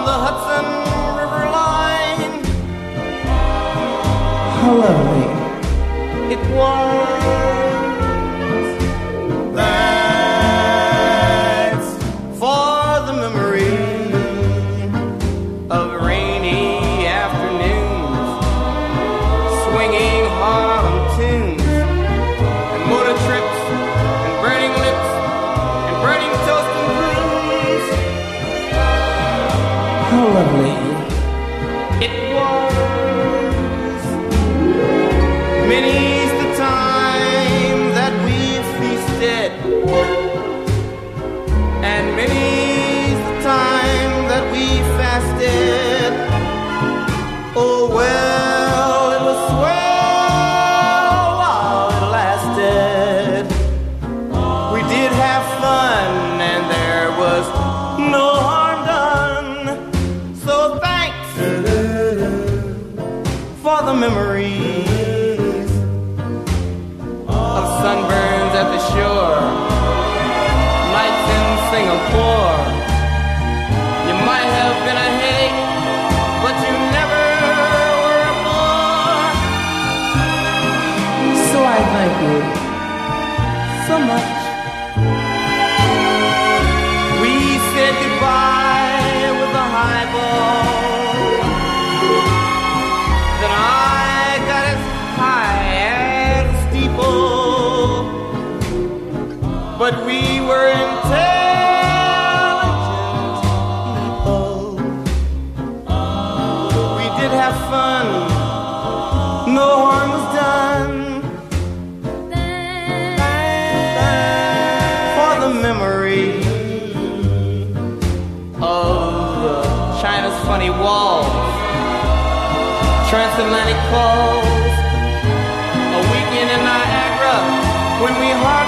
the Hudson River line. How lovely it was. That's for the memory of rainy afternoons, swinging Harlem tunes, and motor trips, and burning lips, and burning toast and prunes. How lovely it was. Many's the time that we've feasted, and many's the time that we fasted. Oh well, it was swell while it lasted. We did have fun, and there was no harm done. So thanks for the memories of sunburns at the shore, nights in Singapore. You might have been a headache, but you never were a bore. So I thank you so much. We said goodbye with a highball. Then I got as high as a steeple. But we were intelligent people. We did have fun. No harm was done. For the memory of China's funny walls, transatlantic calls, a weekend in Niagara when we